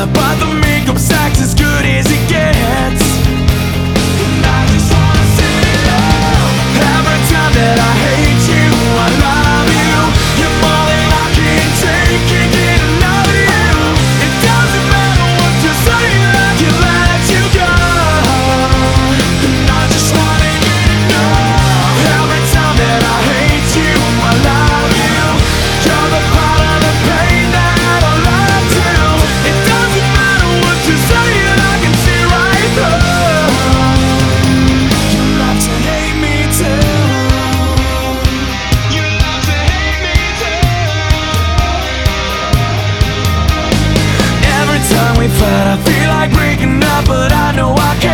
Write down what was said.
but the makeup's acts as good as it gets. And I just wanna say every time that I hate you, I love you. You're more than I can take, can't get enough of you. It doesn't matter what you say, I can let you go. And I just wanna get enough. Every time that I hate you, I love you. You're the part of the pain that I love too. It doesn't matter what you say, I can see right through. You love to hate me too. You love to hate me too. Every time we fight, I feel like breaking up, but I know I can't.